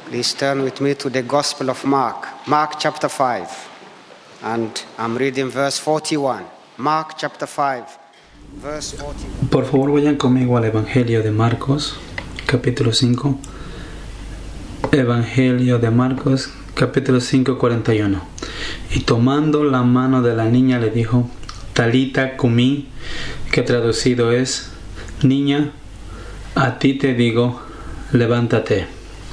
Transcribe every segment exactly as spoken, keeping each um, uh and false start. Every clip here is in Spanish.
Please turn with me to the Gospel of Mark, Mark chapter five, and I'm reading verse forty-one. Mark chapter five, verse forty-one. Por favor, vayan conmigo al Evangelio de Marcos, capítulo cinco. Evangelio de Marcos, capítulo cinco, cuarenta y uno. Y tomando la mano de la niña le dijo, Talita cumi, que traducido es, niña, a ti te digo, levántate.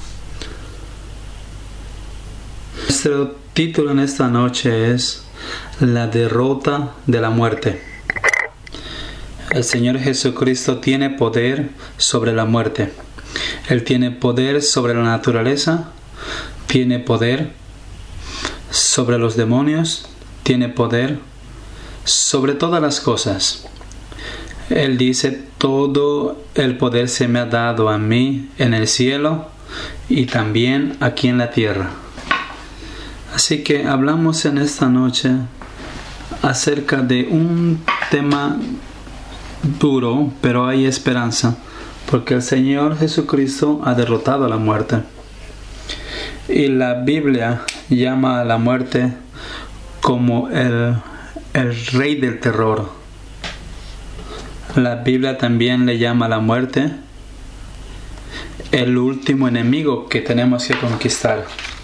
Nuestro título en esta noche es La derrota de la muerte. El Señor Jesucristo tiene poder sobre la muerte. Él tiene poder sobre la naturaleza, tiene poder sobre los demonios, tiene poder sobre todas las cosas. Él dice, todo el poder se me ha dado a mí en el cielo y también aquí en la tierra. Así que hablamos en esta noche acerca de un tema duro, pero hay esperanza, porque el Señor Jesucristo ha derrotado a la muerte. Y la Biblia llama a la muerte como el, el rey del terror. La Biblia también le llama a la muerte el último enemigo que tenemos que conquistar.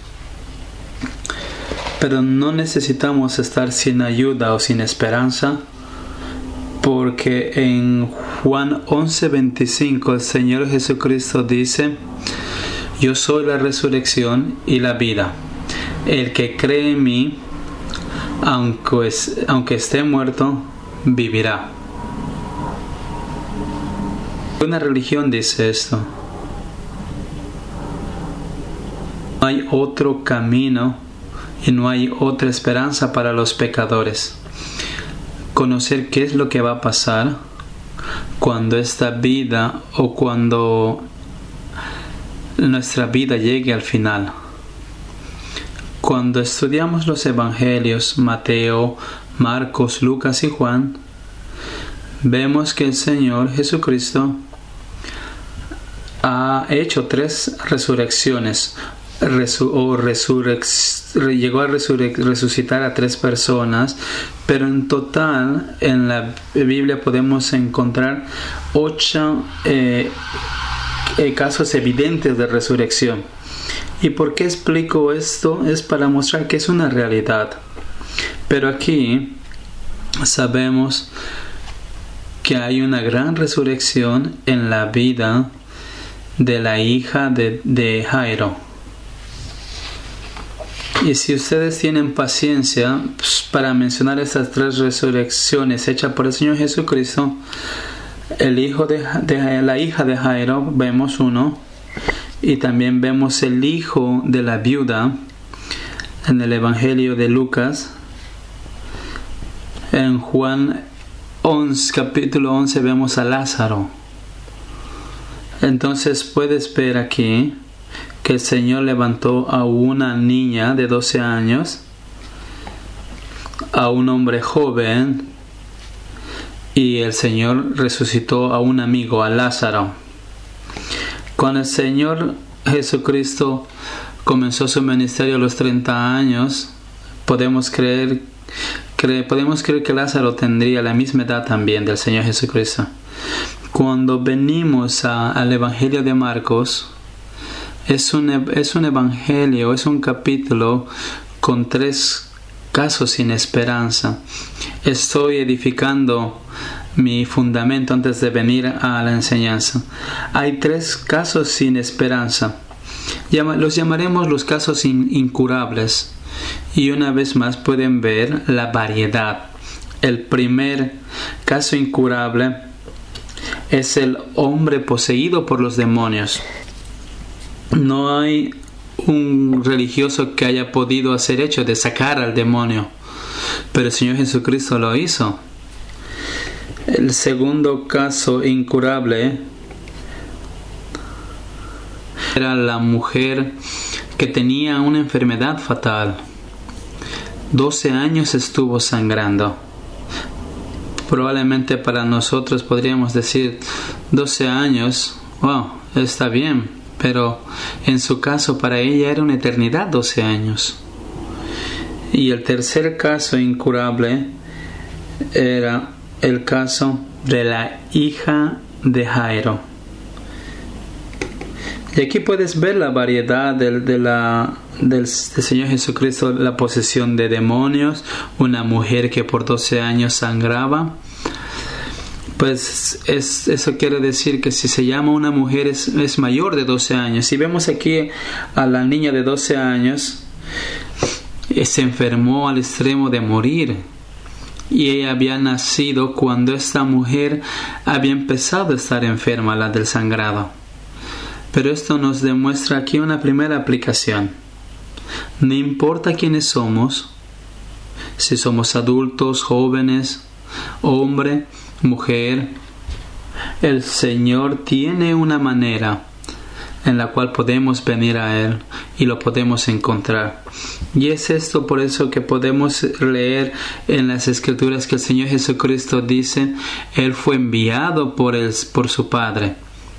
Pero no necesitamos estar sin ayuda o sin esperanza, porque en Juan once veinticinco el Señor Jesucristo dice, yo soy la resurrección y la vida. El que cree en mí, aunque, es, aunque esté muerto, vivirá. Una religión dice esto. No hay otro camino y no hay otra esperanza para los pecadores. Conocer qué es lo que va a pasar cuando esta vida o cuando nuestra vida llegue al final. Cuando estudiamos los evangelios, Mateo, Marcos, Lucas y Juan, vemos que el Señor Jesucristo ha hecho tres resurrecciones. Resu- o resurrec- llegó a resurrec- resucitar a tres personas, pero en total en la Biblia podemos encontrar ocho eh, eh, casos evidentes de resurrección. ¿Y por qué explico esto? Es para mostrar que es una realidad. Pero aquí sabemos que hay una gran resurrección en la vida de la hija de, de Jairo. Y si ustedes tienen paciencia pues, para mencionar estas tres resurrecciones hechas por el Señor Jesucristo, el hijo de, de la hija de Jairo, vemos uno, y también vemos el hijo de la viuda en el Evangelio de Lucas. En Juan once, capítulo once vemos a Lázaro. Entonces puedes ver aquí que el Señor levantó a una niña de doce años, a un hombre joven, y el Señor resucitó a un amigo, a Lázaro. Cuando el Señor Jesucristo comenzó su ministerio a los treinta años, podemos creer, cre- podemos creer que Lázaro tendría la misma edad también del Señor Jesucristo. Cuando venimos a, al Evangelio de Marcos, Es un, es un evangelio, es un capítulo con tres casos sin esperanza. Estoy edificando mi fundamento antes de venir a la enseñanza. Hay tres casos sin esperanza. Llama, los llamaremos los casos in, incurables. Y una vez más pueden ver la variedad. El primer caso incurable es el hombre poseído por los demonios. No hay un religioso que haya podido hacer hecho de sacar al demonio, pero el Señor Jesucristo lo hizo. El segundo caso incurable era la mujer que tenía una enfermedad fatal. doce años estuvo sangrando. Probablemente para nosotros podríamos decir doce años, wow, está bien. pero en su caso para ella era una eternidad, doce años. Y el tercer caso incurable era el caso de la hija de Jairo. Y aquí puedes ver la variedad de, de la, del, del Señor Jesucristo, la posesión de demonios, una mujer que por doce años sangraba. Pues es, eso quiere decir que si se llama una mujer es, es mayor de doce años. Si vemos aquí a la niña de doce años, se enfermó al extremo de morir. Y ella había nacido cuando esta mujer había empezado a estar enferma, la del sangrado. Pero esto nos demuestra aquí una primera aplicación. No importa quiénes somos, si somos adultos, jóvenes, hombre, mujer, el Señor tiene una manera en la cual podemos venir a Él y lo podemos encontrar. Y es esto por eso que podemos leer en las Escrituras que el Señor Jesucristo dice, Él fue enviado por, el, por su Padre,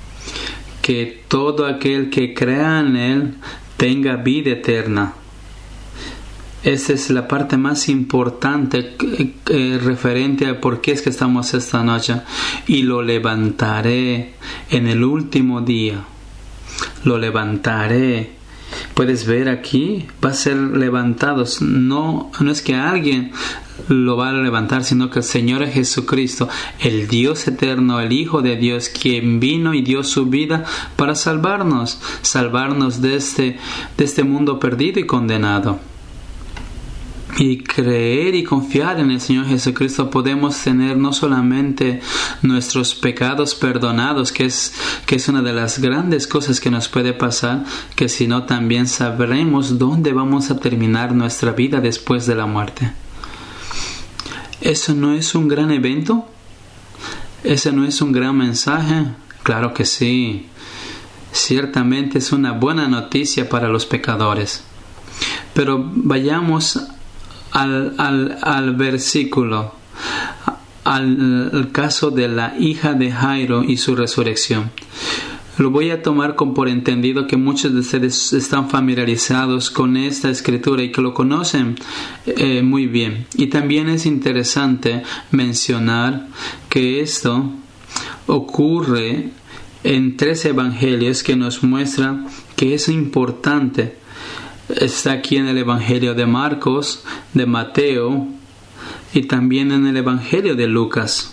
que todo aquel que crea en Él tenga vida eterna. Esa es la parte más importante eh, referente a por qué es que estamos esta noche. Y lo levantaré en el último día. Lo levantaré. Puedes ver aquí, va a ser levantado. No, no es que alguien lo va a levantar, sino que el Señor Jesucristo, el Dios eterno, el Hijo de Dios, quien vino y dio su vida para salvarnos, salvarnos de este, de este mundo perdido y condenado. Y creer y confiar en el Señor Jesucristo podemos tener no solamente nuestros pecados perdonados, que es, que es una de las grandes cosas que nos puede pasar, que sino también sabremos dónde vamos a terminar nuestra vida después de la muerte. ¿Eso no es un gran evento? ¿Ese no es un gran mensaje? Claro que sí. Ciertamente es una buena noticia para los pecadores. Pero vayamos al, al, al versículo, al, al caso de la hija de Jairo y su resurrección. Lo voy a tomar como por entendido que muchos de ustedes están familiarizados con esta escritura y que lo conocen eh, muy bien. Y también es interesante mencionar que esto ocurre en tres evangelios que nos muestran que es importante. Está aquí en el Evangelio de Marcos, de Mateo y también en el Evangelio de Lucas.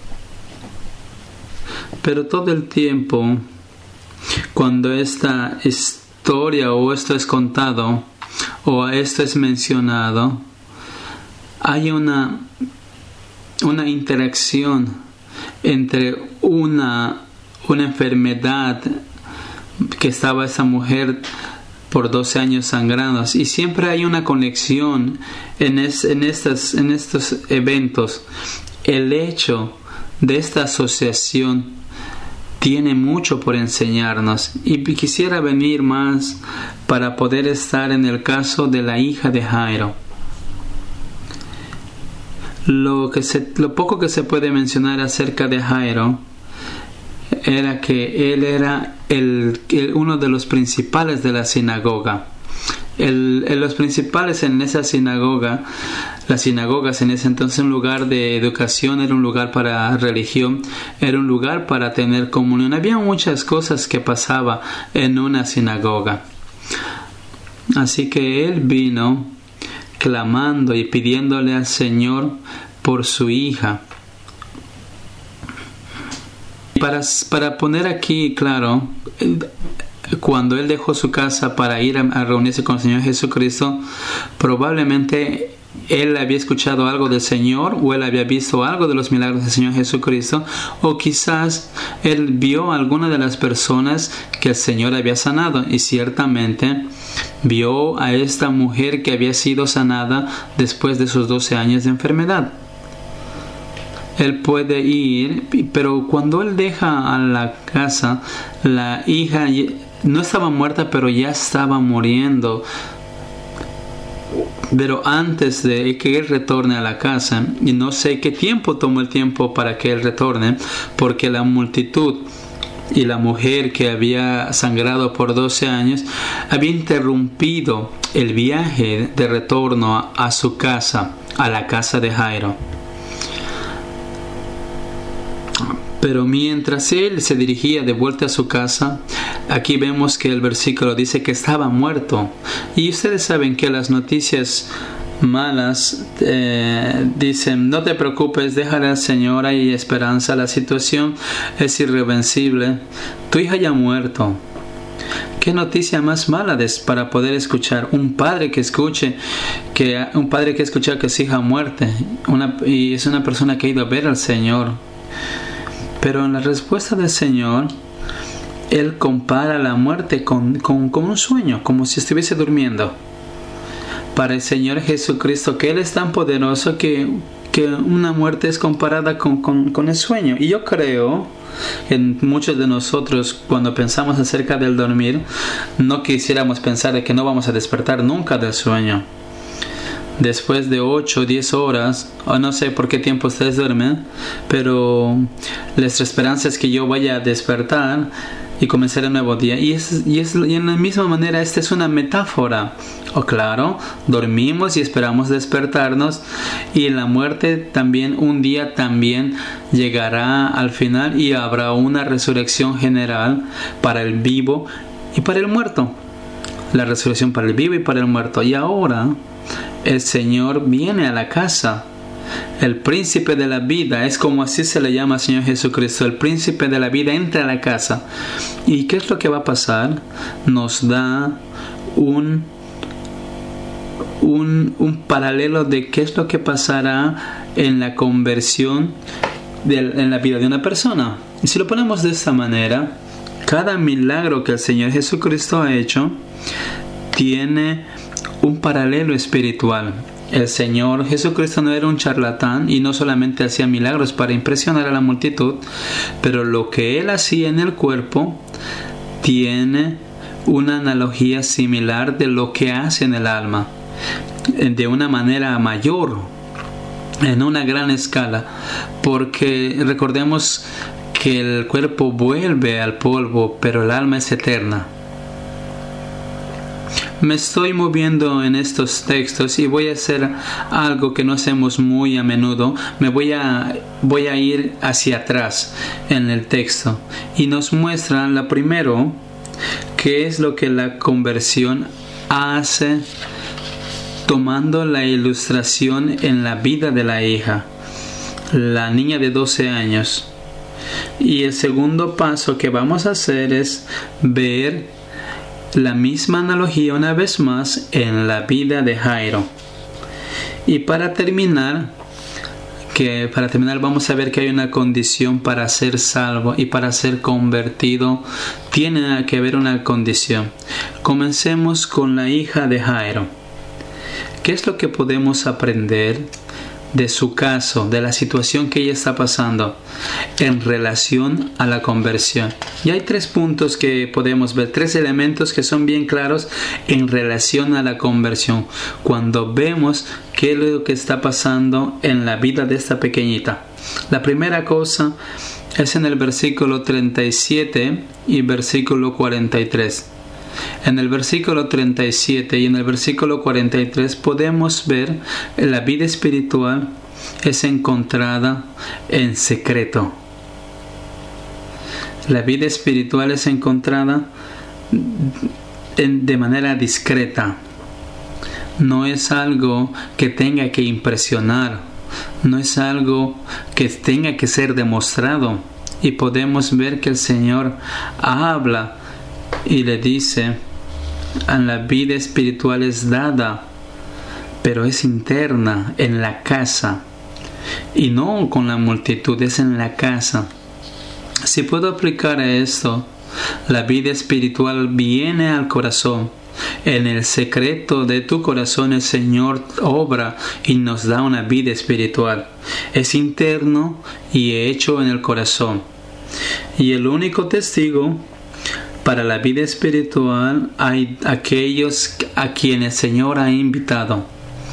Pero todo el tiempo, cuando esta historia o esto es contado o esto es mencionado, hay una, una interacción entre una, una enfermedad que estaba esa mujer por doce años sangrados, y siempre hay una conexión en, es, en, estas, en estos eventos. El hecho de esta asociación tiene mucho por enseñarnos, y quisiera venir más para poder estar en el caso de la hija de Jairo. Lo, que se, lo poco que se puede mencionar acerca de Jairo era que él era el, el, uno de los principales de la sinagoga. El, el, los principales en esa sinagoga, las sinagogas en ese entonces, un lugar de educación, era un lugar para religión, era un lugar para tener comunión. Había muchas cosas que pasaba en una sinagoga. Así que él vino clamando y pidiéndole al Señor por su hija. Para, para poner aquí claro, cuando él dejó su casa para ir a, a reunirse con el Señor Jesucristo, probablemente él había escuchado algo del Señor, o él había visto algo de los milagros del Señor Jesucristo, o quizás él vio a alguna de las personas que el Señor había sanado, y ciertamente vio a esta mujer que había sido sanada después de sus doce años de enfermedad. Él puede ir, pero cuando él deja a la casa, la hija no estaba muerta, pero ya estaba muriendo. Pero antes de que él retorne a la casa, y no sé qué tiempo tomó el tiempo para que él retorne, porque la multitud y la mujer que había sangrado por doce años había interrumpido el viaje de retorno a, a su casa, a la casa de Jairo. Pero mientras él se dirigía de vuelta a su casa, aquí vemos que el versículo dice que estaba muerto. Y ustedes saben que las noticias malas eh, dicen: no te preocupes, déjale al Señor, hay esperanza, la situación es irreversible, tu hija ya ha muerto. ¿Qué noticia más mala es para poder escuchar? Un padre que escuche que un padre que escucha que su hija ha muerto, una, y es una persona que ha ido a ver al Señor. Pero en la respuesta del Señor, Él compara la muerte con, con, con un sueño, como si estuviese durmiendo. Para el Señor Jesucristo, que Él es tan poderoso que, que una muerte es comparada con, con, con el sueño. Y yo creo que muchos de nosotros, cuando pensamos acerca del dormir, no quisiéramos pensar de que no vamos a despertar nunca del sueño. Después de ocho o diez horas, o no sé por qué tiempo ustedes duermen, pero nuestra esperanza es que yo vaya a despertar y comenzar un nuevo día. Y, es, y, es, y en la misma manera, esta es una metáfora. O oh, claro, dormimos y esperamos despertarnos, y en la muerte también un día también llegará al final y habrá una resurrección general para el vivo y para el muerto. La resurrección para el vivo y para el muerto. Y ahora el Señor viene a la casa. El príncipe de la vida, es como así se le llama al Señor Jesucristo. El príncipe de la vida entra a la casa. ¿Y qué es lo que va a pasar? Nos da un, un, un paralelo de qué es lo que pasará en la conversión de, en la vida de una persona. Y si lo ponemos de esta manera, cada milagro que el Señor Jesucristo ha hecho tiene un paralelo espiritual. El Señor Jesucristo no era un charlatán y no solamente hacía milagros para impresionar a la multitud, pero lo que Él hacía en el cuerpo tiene una analogía similar de lo que hace en el alma, de una manera mayor, en una gran escala, porque recordemos que el cuerpo vuelve al polvo, pero el alma es eterna. Me estoy moviendo en estos textos y voy a hacer algo que no hacemos muy a menudo. Me voy a, voy a ir hacia atrás en el texto. Y nos muestra la primero, qué es lo que la conversión hace, tomando la ilustración en la vida de la hija, la niña de doce años. Y el segundo paso que vamos a hacer es ver la misma analogía una vez más en la vida de Jairo. Y para terminar, que para terminar vamos a ver que hay una condición para ser salvo y para ser convertido. Tiene que haber una condición. Comencemos con la hija de Jairo. ¿Qué es lo que podemos aprender de su caso, de la situación que ella está pasando en relación a la conversión? Y hay tres puntos que podemos ver, tres elementos que son bien claros en relación a la conversión, cuando vemos qué es lo que está pasando en la vida de esta pequeñita. La primera cosa es en el versículo treinta y siete y versículo cuarenta y tres. En el versículo treinta y siete y en el versículo cuarenta y tres podemos ver que la vida espiritual es encontrada en secreto. La vida espiritual es encontrada en, de manera discreta. No es algo que tenga que impresionar. No es algo que tenga que ser demostrado. Y podemos ver que el Señor habla y le dice: la vida espiritual es dada, pero es interna, en la casa, y no con la multitud, es en la casa. Si puedo aplicar a esto, la vida espiritual viene al corazón. En el secreto de tu corazón el Señor obra y nos da una vida espiritual. Es interno y hecho en el corazón. Y el único testigo para la vida espiritual hay aquellos a quienes el Señor ha invitado.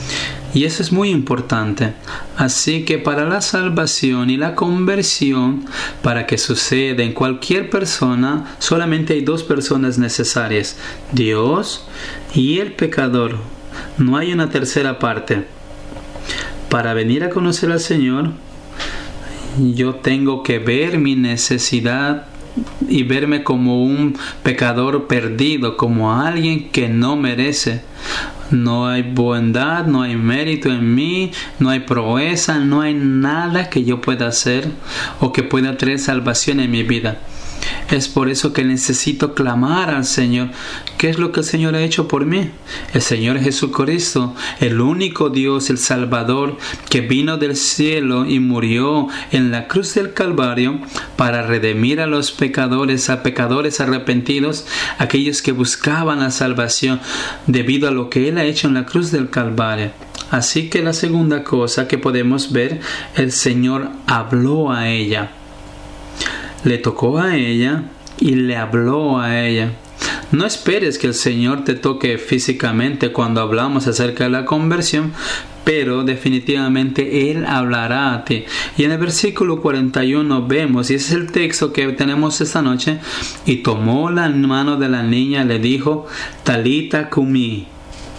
Y eso es muy importante. Así que para la salvación y la conversión, para que suceda en cualquier persona, solamente hay dos personas necesarias: Dios y el pecador. No hay una tercera parte. Para venir a conocer al Señor, yo tengo que ver mi necesidad y verme como un pecador perdido, como alguien que no merece. No hay bondad, no hay mérito en mí, no hay proeza, no hay nada que yo pueda hacer o que pueda traer salvación en mi vida. Es por eso que necesito clamar al Señor. ¿Qué es lo que el Señor ha hecho por mí? El Señor Jesucristo, el único Dios, el Salvador, que vino del cielo y murió en la cruz del Calvario para redimir a los pecadores, a pecadores arrepentidos, aquellos que buscaban la salvación debido a lo que Él ha hecho en la cruz del Calvario. Así que la segunda cosa que podemos ver, el Señor habló a ella. Le tocó a ella y le habló a ella. No esperes que el Señor te toque físicamente cuando hablamos acerca de la conversión, pero definitivamente Él hablará a ti. Y en el versículo cuarenta y uno vemos, y ese es el texto que tenemos esta noche: y tomó la mano de la niña y le dijo, Talita cumi.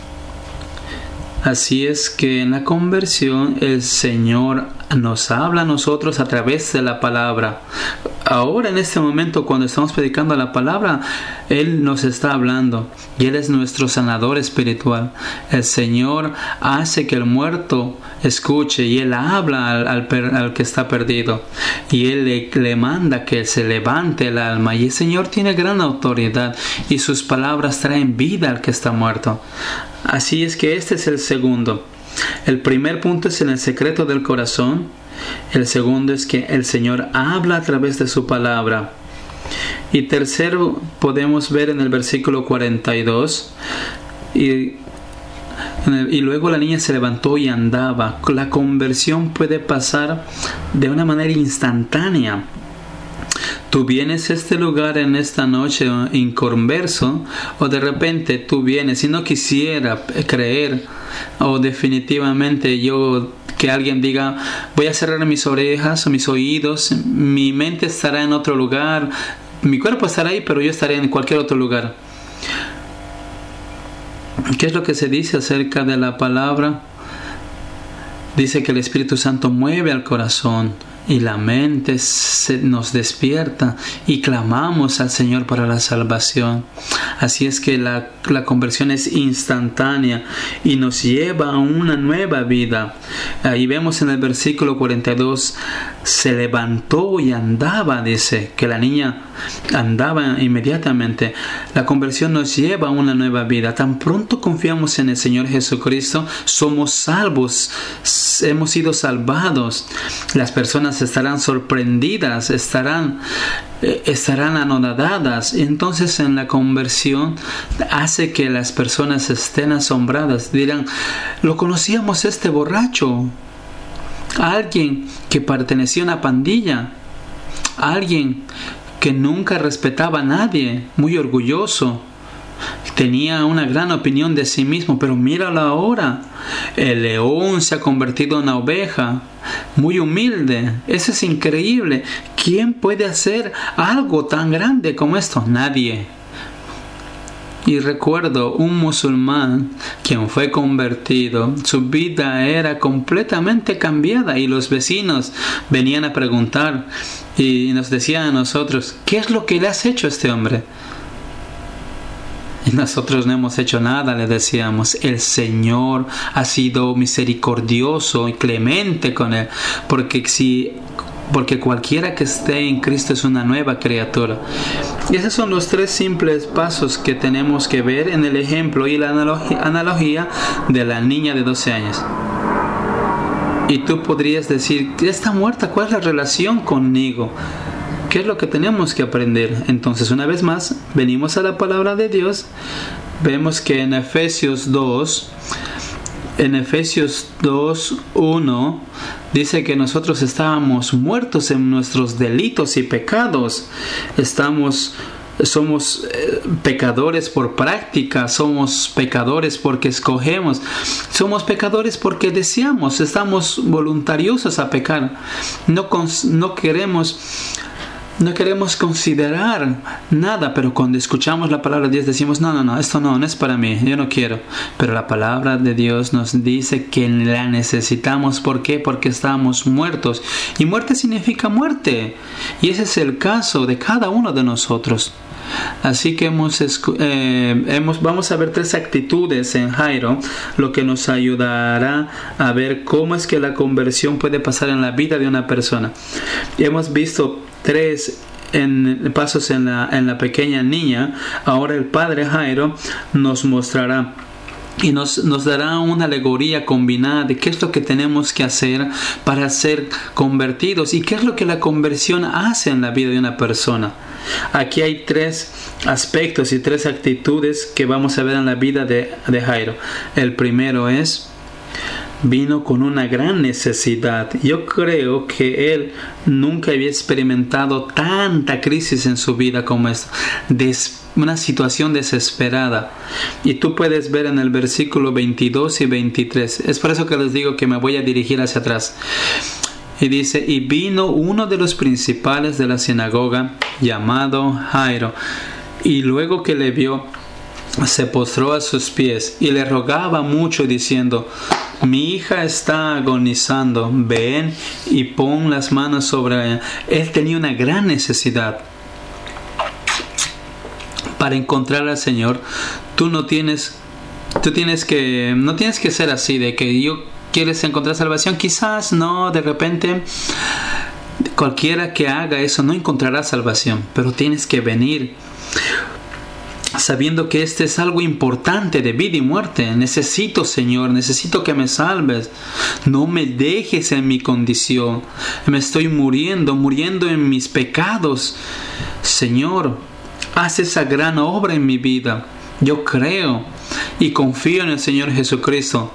Así es que en la conversión el Señor nos habla a nosotros a través de la palabra. Ahora, en este momento, cuando estamos predicando la palabra, Él nos está hablando y Él es nuestro sanador espiritual. El Señor hace que el muerto escuche y Él habla al, al, al que está perdido, y Él le, le manda que se levante el alma, y el Señor tiene gran autoridad y sus palabras traen vida al que está muerto. Así es que este es el segundo. El primer punto es en el secreto del corazón. El segundo es que el Señor habla a través de su palabra. Y tercero, podemos ver en el versículo cuarenta y dos, y, y luego la niña se levantó y andaba. La conversión puede pasar de una manera instantánea. Tú vienes a este lugar en esta noche inconverso, o de repente tú vienes y no quisiera creer, o definitivamente yo que alguien diga, voy a cerrar mis orejas o mis oídos, mi mente estará en otro lugar, mi cuerpo estará ahí, pero yo estaré en cualquier otro lugar. ¿Qué es lo que se dice acerca de la palabra? Dice que el Espíritu Santo mueve al corazón y la mente se nos despierta y clamamos al Señor para la salvación. Así es que la, la conversión es instantánea y nos lleva a una nueva vida. Ahí vemos en el versículo cuarenta y dos, se levantó y andaba, dice que la niña andaba inmediatamente. La conversión nos lleva a una nueva vida. Tan pronto confiamos en el Señor Jesucristo, somos salvos, hemos sido salvados. Las personas estarán sorprendidas, estarán, eh, estarán anonadadas. Entonces, en la conversión hace que las personas estén asombradas. Dirán, lo conocíamos este borracho, alguien que pertenecía a una pandilla, alguien que nunca respetaba a nadie, muy orgulloso, tenía una gran opinión de sí mismo, pero míralo ahora, el león se ha convertido en una oveja, muy humilde. Eso es increíble. ¿Quién puede hacer algo tan grande como esto? Nadie. Y recuerdo un musulmán quien fue convertido, su vida era completamente cambiada y los vecinos venían a preguntar y nos decían a nosotros, ¿qué es lo que le has hecho a este hombre? Y nosotros no hemos hecho nada, le decíamos. El Señor ha sido misericordioso y clemente con él, porque si porque cualquiera que esté en Cristo es una nueva criatura. Y esos son los tres simples pasos que tenemos que ver en el ejemplo y la analogía, analogía de la niña de doce años. Y tú podrías decir, está muerta, ¿cuál es la relación conmigo? ¿Qué es lo que tenemos que aprender? Entonces, una vez más, venimos a la palabra de Dios. Vemos que en Efesios dos, en Efesios dos, uno, dice que nosotros estábamos muertos en nuestros delitos y pecados. Estamos somos eh, pecadores por práctica, somos pecadores porque escogemos, somos pecadores porque deseamos, estamos voluntariosos a pecar. No, cons- no queremos No queremos considerar nada, pero cuando escuchamos la palabra de Dios decimos, no, no, no, esto no, no es para mí, yo no quiero. Pero la palabra de Dios nos dice que la necesitamos. ¿Por qué? Porque estamos muertos. Y muerte significa muerte. Y ese es el caso de cada uno de nosotros. Así que hemos, eh, hemos, vamos a ver tres actitudes en Jairo, lo que nos ayudará a ver cómo es que la conversión puede pasar en la vida de una persona. Y hemos visto tres en, pasos en la, en la pequeña niña. Ahora el padre Jairo nos mostrará y nos, nos dará una alegoría combinada de qué es lo que tenemos que hacer para ser convertidos y qué es lo que la conversión hace en la vida de una persona. Aquí hay tres aspectos y tres actitudes que vamos a ver en la vida de, de Jairo. El primero es: vino con una gran necesidad. Yo creo que él nunca había experimentado tanta crisis en su vida como esta. Des, una situación desesperada. Y tú puedes ver en el versículo veintidós y veintitrés. Es por eso que les digo que me voy a dirigir hacia atrás. Y dice: y vino uno de los principales de la sinagoga, llamado Jairo, y luego que le vio, se postró a sus pies y le rogaba mucho, diciendo: mi hija está agonizando, ven y pon las manos sobre ella. Él tenía una gran necesidad. Para encontrar al Señor, tú no tienes, tú tienes que, no tienes que ser así de que yo quieres encontrar salvación. Quizás no, de repente cualquiera que haga eso no encontrará salvación, pero tienes que venir sabiendo que este es algo importante de vida y muerte. Necesito, Señor, necesito que me salves. No me dejes en mi condición. Me estoy muriendo, muriendo en mis pecados. Señor, haz esa gran obra en mi vida. Yo creo y confío en el Señor Jesucristo.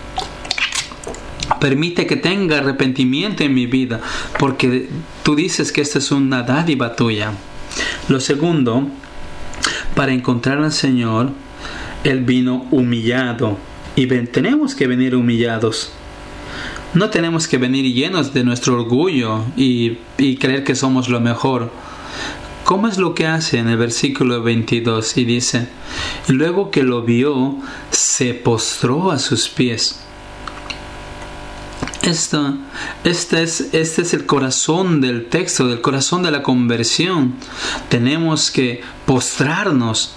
Permite que tenga arrepentimiento en mi vida, porque tú dices que esta es una dádiva tuya. Lo segundo, para encontrar al Señor, Él vino humillado. Y ven, tenemos que venir humillados. No tenemos que venir llenos de nuestro orgullo y, y creer que somos lo mejor. ¿Cómo es lo que hace en el versículo veintidós? Y dice: y luego que lo vio, se postró a sus pies. Esto, este, es, este es el corazón del texto, del corazón de la conversión. Tenemos que postrarnos.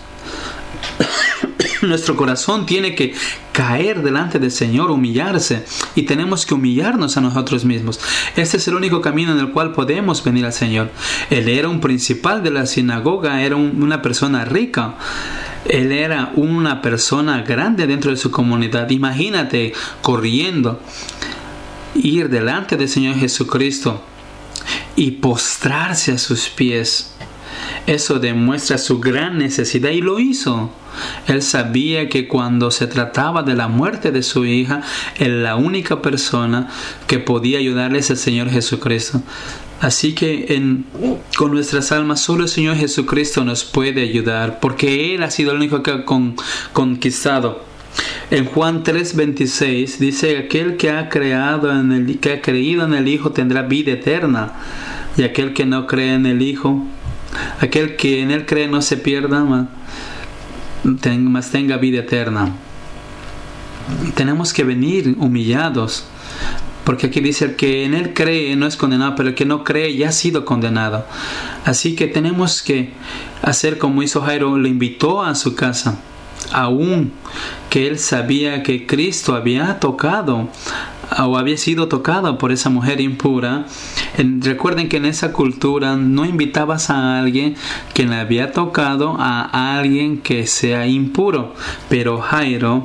Nuestro corazón tiene que caer delante del Señor, humillarse, y tenemos que humillarnos a nosotros mismos. Este es el único camino en el cual podemos venir al Señor. Él era un principal de la sinagoga, era un, una persona rica. Él era una persona grande dentro de su comunidad. Imagínate corriendo, ir delante del Señor Jesucristo y postrarse a sus pies. Eso demuestra su gran necesidad, y lo hizo. Él sabía que cuando se trataba de la muerte de su hija, él, la única persona que podía ayudarle es el Señor Jesucristo. Así que en, con nuestras almas solo el Señor Jesucristo nos puede ayudar, porque Él ha sido el único que ha con, conquistado. En Juan tres veintiséis dice: aquel que ha creado en el, que ha creído en el Hijo tendrá vida eterna, y aquel que no cree en el Hijo, aquel que en Él cree no se pierda, mas, ten, mas tenga vida eterna. Tenemos que venir humillados, porque aquí dice: el que en Él cree no es condenado, pero el que no cree ya ha sido condenado. Así que tenemos que hacer como hizo Jairo. Le invitó a su casa, aún que él sabía que Cristo había tocado o había sido tocado por esa mujer impura. En, recuerden que en esa cultura no invitabas a alguien que le había tocado a alguien que sea impuro, pero Jairo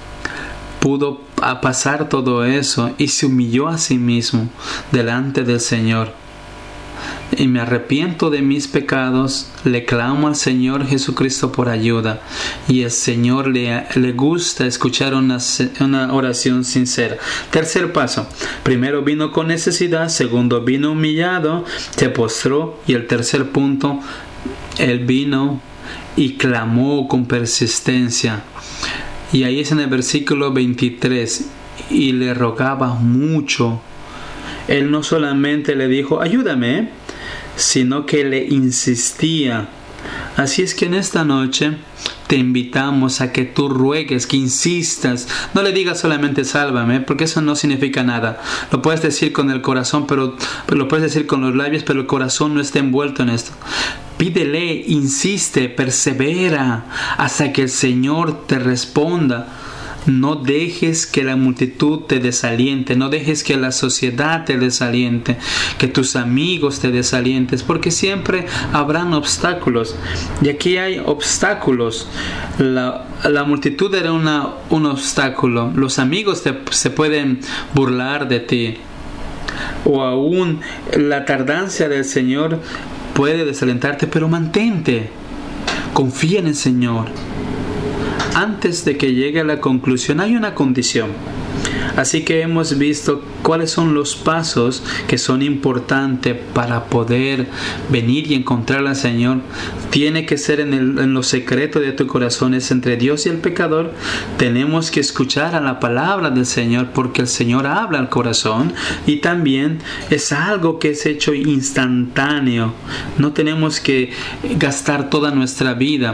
pudo pasar todo eso y se humilló a sí mismo delante del Señor. Y me arrepiento de mis pecados, le clamo al Señor Jesucristo por ayuda, y el Señor le, le gusta escuchar una, una oración sincera. Tercer paso: primero vino con necesidad, segundo vino humillado, se postró, y el tercer punto, Él vino y clamó con persistencia. Y ahí es en el versículo veintitrés, y le rogaba mucho. Él no solamente le dijo, ayúdame, sino que le insistía. Así es que en esta noche te invitamos a que tú ruegues, que insistas. No le digas solamente sálvame, porque eso no significa nada. Lo puedes decir con el corazón, pero, pero lo puedes decir con los labios, pero el corazón no está envuelto en esto. Pídele, insiste, persevera hasta que el Señor te responda. No dejes que la multitud te desaliente, no dejes que la sociedad te desaliente, que tus amigos te desalienten, porque siempre habrán obstáculos. Y aquí hay obstáculos. La, la multitud era una, un obstáculo. Los amigos te, se pueden burlar de ti. O aún la tardancia del Señor puede desalentarte, pero mantente. Confía en el Señor. Antes de que llegue a la conclusión hay una condición. Así que hemos visto cuáles son los pasos que son importantes para poder venir y encontrar al Señor. Tiene que ser en, el, en lo secreto de tu corazón, es entre Dios y el pecador. Tenemos que escuchar a la palabra del Señor, porque el Señor habla al corazón, y también es algo que es hecho instantáneo. No tenemos que gastar toda nuestra vida.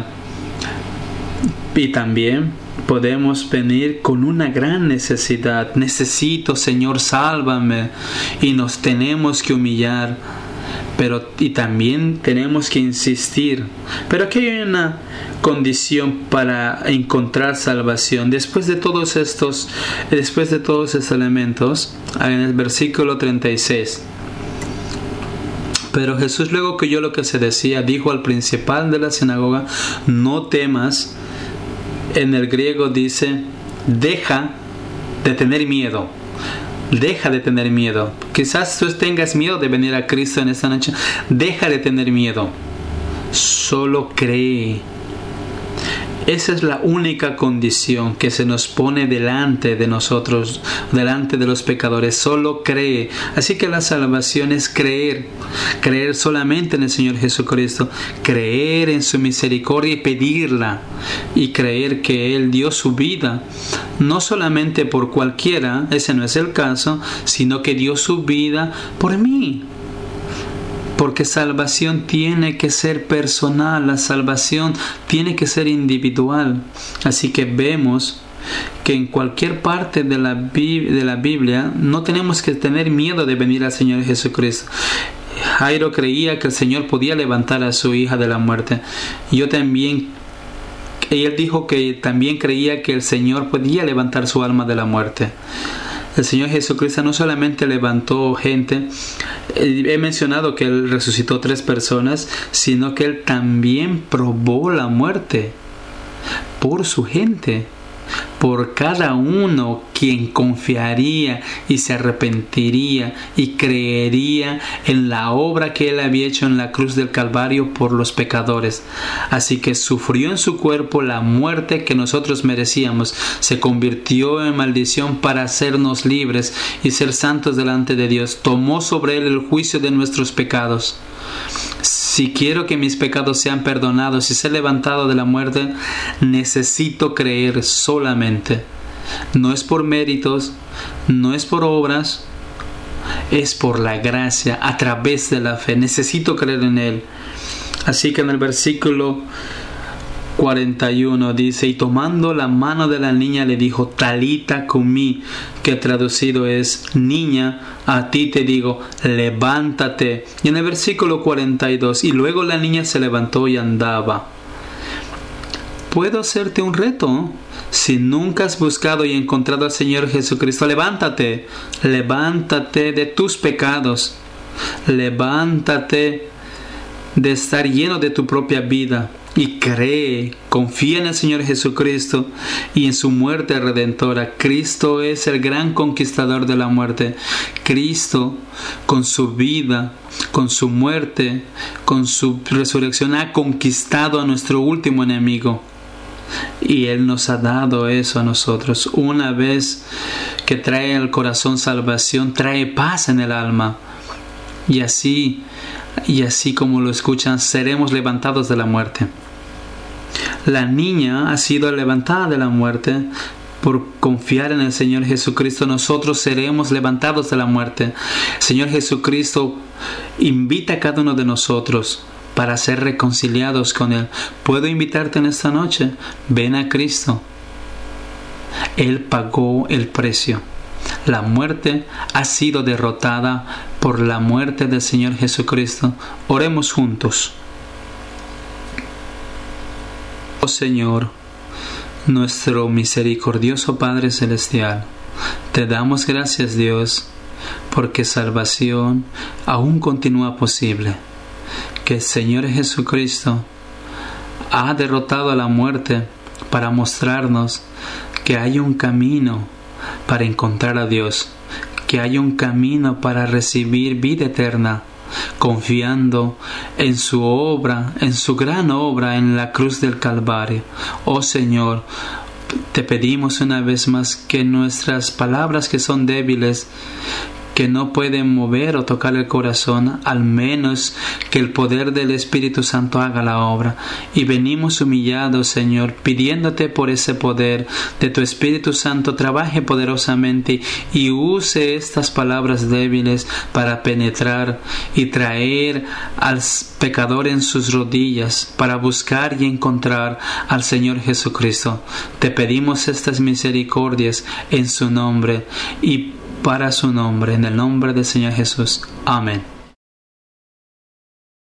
Y también podemos venir con una gran necesidad. Necesito, Señor, sálvame. Y nos tenemos que humillar. Pero, y también tenemos que insistir. Pero aquí hay una condición para encontrar salvación. Después de todos estos, después de todos estos elementos, en el versículo treinta y seis. Pero Jesús, luego que oyó lo que se decía, dijo al principal de la sinagoga, no temas. En el griego dice, deja de tener miedo. Deja de tener miedo. Quizás tú tengas miedo de venir a Cristo en esta noche. Deja de tener miedo. Solo cree. Esa es la única condición que se nos pone delante de nosotros, delante de los pecadores. Solo cree. Así que la salvación es creer. Creer solamente en el Señor Jesucristo. Creer en su misericordia y pedirla. Y creer que Él dio su vida. No solamente por cualquiera, ese no es el caso, sino que dio su vida por mí. Porque salvación tiene que ser personal, la salvación tiene que ser individual. Así que vemos que en cualquier parte de la, de la Biblia no tenemos que tener miedo de venir al Señor Jesucristo. Jairo creía que el Señor podía levantar a su hija de la muerte. Yo también, y él dijo que también creía que el Señor podía levantar su alma de la muerte. El Señor Jesucristo no solamente levantó gente, he mencionado que Él resucitó tres personas, sino que Él también probó la muerte por su gente, por cada uno quien confiaría y se arrepentiría y creería en la obra que Él había hecho en la cruz del Calvario por los pecadores. Así que sufrió en su cuerpo la muerte que nosotros merecíamos, se convirtió en maldición para hacernos libres y ser santos delante de Dios. Tomó sobre Él el juicio de nuestros pecados. Si quiero que mis pecados sean perdonados y ser levantado de la muerte, necesito creer solamente. No es por méritos, no es por obras, es por la gracia, a través de la fe. Necesito creer en Él. Así que en el versículo cuarenta y uno dice, y tomando la mano de la niña le dijo, Talita cumi, que traducido es, niña, a ti te digo, levántate. Y en el versículo cuarenta y dos, y luego la niña se levantó y andaba. Puedo hacerte un reto. Si nunca has buscado y encontrado al Señor Jesucristo, levántate, levántate de tus pecados, levántate de estar lleno de tu propia vida. Y cree, confía en el Señor Jesucristo y en su muerte redentora. Cristo es el gran conquistador de la muerte. Cristo, con su vida, con su muerte, con su resurrección, ha conquistado a nuestro último enemigo. Y Él nos ha dado eso a nosotros. Una vez que trae al corazón salvación, trae paz en el alma. y así, y así como lo escuchan, seremos levantados de la muerte. La niña ha sido levantada de la muerte. Por confiar en el Señor Jesucristo, nosotros seremos levantados de la muerte. Señor Jesucristo invita a cada uno de nosotros para ser reconciliados con Él. ¿Puedo invitarte en esta noche? Ven a Cristo. Él pagó el precio. La muerte ha sido derrotada por la muerte del Señor Jesucristo. Oremos juntos. Oh Señor, nuestro misericordioso Padre Celestial, te damos gracias, Dios, porque salvación aún continúa posible. Que el Señor Jesucristo ha derrotado a la muerte para mostrarnos que hay un camino para encontrar a Dios, que hay un camino para recibir vida eterna, confiando en su obra, en su gran obra en la cruz del Calvario. Oh Señor, te pedimos una vez más que nuestras palabras que son débiles, que no pueden mover o tocar el corazón, al menos que el poder del Espíritu Santo haga la obra. Y venimos humillados, Señor, pidiéndote por ese poder de tu Espíritu Santo, trabaje poderosamente y use estas palabras débiles para penetrar y traer al pecador en sus rodillas, para buscar y encontrar al Señor Jesucristo. Te pedimos estas misericordias en su nombre y para su nombre, en el nombre del Señor Jesús. Amén.